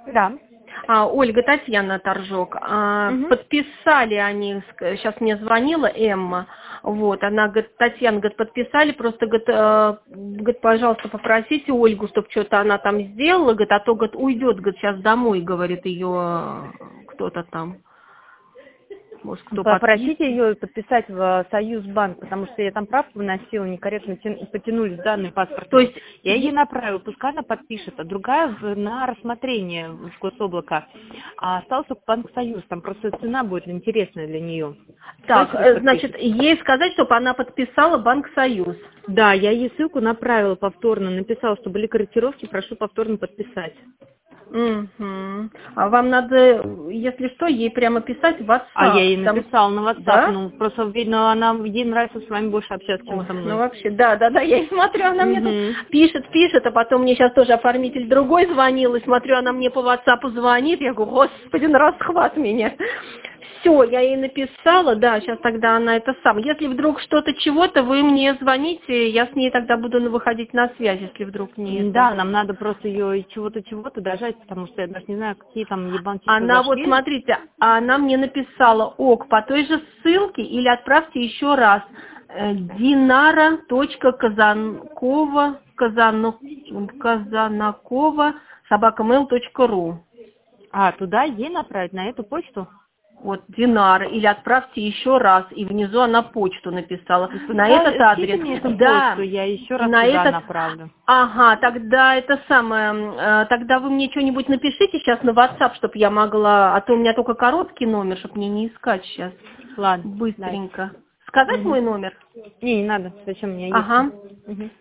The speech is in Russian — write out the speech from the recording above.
Да. Ольга, Татьяна Торжок. Подписали они, сейчас мне звонила Эмма, вот, она говорит, Татьяна, говорит, подписали, просто, говорит, пожалуйста, попросите Ольгу, чтобы что-то она там сделала, говорит, а то, говорит, уйдет, говорит, сейчас домой, говорит, ее кто-то там. Может, кто Попросите ее подписать в Союзбанк, потому что я там правку вносила, некорректно потянулись данные паспорта. То есть я ей направила, пускай она подпишет, а другая на рассмотрение в гособлако. А остался только Банк Союз, там просто цена будет интересная для нее. Так, значит, ей сказать, чтобы она подписала Банк Союз. Да, я ей ссылку направила повторно, написала, что были корректировки, прошу повторно подписать. А вам надо, если что, ей прямо писать в WhatsApp. А я ей написала на WhatsApp, да? ну просто видно, ей нравится с вами больше общаться, чем со мной. Ну вообще, да, я и смотрю, она мне тут пишет, а потом мне сейчас тоже оформитель другой звонил, и смотрю, она мне по WhatsApp звонит, я говорю, господи, на расхват меня. Все, я ей написала, да, сейчас тогда она это сам. Если вдруг что-то, чего-то, вы мне звоните, я с ней тогда буду выходить на связь, если вдруг не... Да, нам надо просто ее чего-то дожать, потому что я даже не знаю, какие там ебанки. Она вот, смотрите, она мне написала, ок, по той же ссылке, или отправьте еще раз, dinara.казанакова@mail.ru. А, туда ей направить, на эту почту? Вот, Динара, или отправьте еще раз, и внизу она почту написала. На этот адрес. Да, почту, я еще раз на туда этот... направлю. Ага, тогда это самое, тогда вы мне что-нибудь напишите сейчас на WhatsApp, чтобы я могла, а то у меня только короткий номер, чтобы мне не искать сейчас. Ладно. Быстренько. Сказать мой номер? Не надо, зачем мне? Ага.